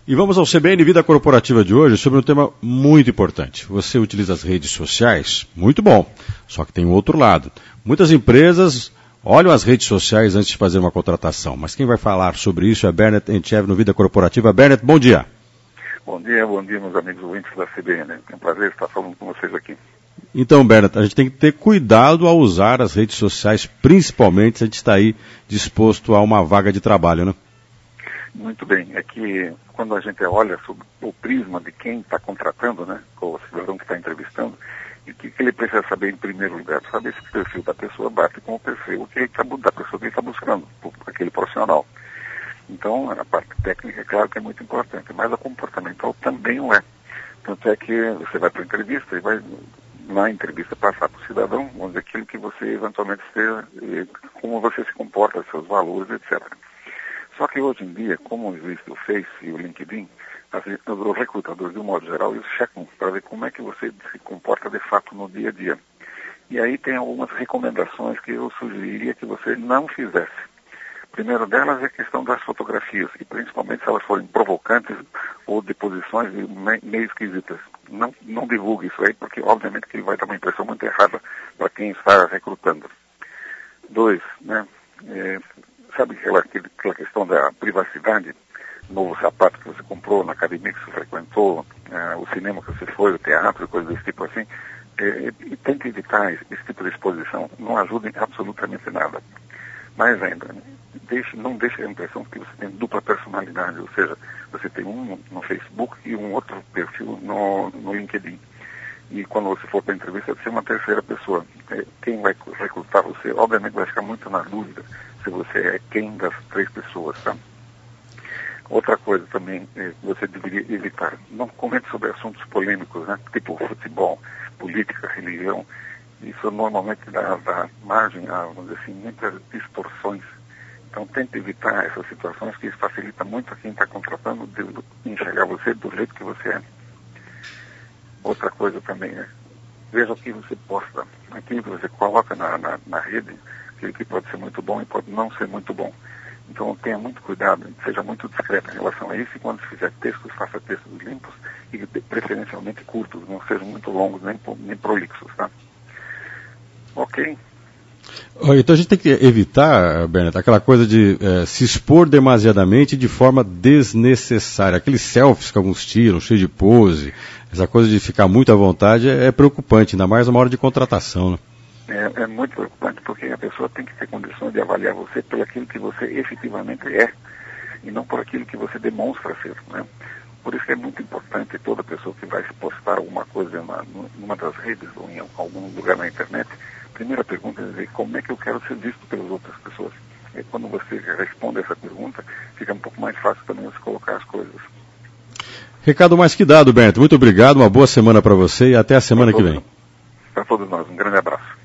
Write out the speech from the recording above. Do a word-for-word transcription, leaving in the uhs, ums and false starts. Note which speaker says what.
Speaker 1: E vamos ao C B N Vida Corporativa de hoje sobre um tema muito importante. Você utiliza as redes sociais? Muito bom, só que tem um outro lado. Muitas empresas olham as redes sociais antes de fazer uma contratação, mas quem vai falar sobre isso é Bernard Entchev no Vida Corporativa. Bernard, bom dia.
Speaker 2: Bom dia, bom dia, meus amigos ouvintes da C B N. É um prazer estar falando com vocês aqui.
Speaker 1: Então, Bernard, a gente tem que ter cuidado ao usar as redes sociais, principalmente se a gente está aí disposto a uma vaga de trabalho, né?
Speaker 2: Muito bem. É que quando a gente olha sobre o prisma de quem está contratando, né, o cidadão que está entrevistando, e o que, que ele precisa saber em primeiro lugar? Saber se o perfil da pessoa bate com o perfil que ele tá, da pessoa que ele está buscando, aquele profissional. Então, a parte técnica, é claro que é muito importante, mas a comportamental também o é. Tanto é que você vai para a entrevista e vai, na entrevista, passar para o cidadão, vamos dizer, aquilo que você eventualmente esteja, como você se comporta, seus valores, etcétera. Só que hoje em dia, como existe o Face e o LinkedIn, os recrutadores, de um modo geral, eles checam para ver como é que você se comporta de fato no dia a dia. E aí tem algumas recomendações que eu sugeriria que você não fizesse. Primeiro delas é a questão das fotografias, e principalmente se elas forem provocantes ou de posições meio esquisitas. Não, não divulgue isso aí, porque obviamente que vai dar uma impressão muito errada para quem está recrutando. Dois, né? É, sabe aquela, aquela questão da privacidade? Novo sapato que você comprou, na academia que você frequentou, é, o cinema que você foi, o teatro, coisas desse tipo assim. É, e tem que evitar esse, esse tipo de exposição. Não ajuda em absolutamente nada. Mais ainda, deixe, não deixe a impressão que você tem dupla personalidade, ou seja, você tem um no Facebook e um outro perfil no, no LinkedIn. E quando você for para a entrevista, você é uma terceira pessoa. Quem vai recrutar você, obviamente, vai ficar muito na dúvida se você é quem das três pessoas, tá? Outra coisa também é, você deveria evitar. Não comente sobre assuntos polêmicos, né? Tipo futebol, política, religião. Isso normalmente dá, dá margem a, vamos dizer assim, muitas distorções. Então tente evitar essas situações, que isso facilita muito a quem está contratando de enxergar você do jeito que você é. Outra coisa também é, veja o que você posta, aquilo que você coloca na, na, na rede, aquilo que pode ser muito bom e pode não ser muito bom. Então tenha muito cuidado, seja muito discreto em relação a isso, e quando fizer textos, faça textos limpos e preferencialmente curtos, não sejam muito longos nem, nem prolixos, tá? Ok.
Speaker 1: Então a gente tem que evitar, Bernard, aquela coisa de é, se expor demasiadamente de forma desnecessária. Aqueles selfies que alguns tiram, cheio de pose, essa coisa de ficar muito à vontade é, é preocupante, ainda mais numa hora de contratação, né?
Speaker 2: É, é muito preocupante, porque a pessoa tem que ter condições de avaliar você pelo aquilo que você efetivamente é, e não por aquilo que você demonstra ser, né? Por isso que é muito importante toda pessoa que vai postar alguma coisa numa, numa das redes ou em algum lugar na internet, a primeira pergunta é dizer como é que eu quero ser visto pelas outras pessoas. E quando você responde essa pergunta, fica um pouco mais fácil também você colocar as coisas.
Speaker 1: Recado mais que dado, Bernard. Muito obrigado, uma boa semana para você e até a semana que vem.
Speaker 2: Para todos nós, um grande abraço.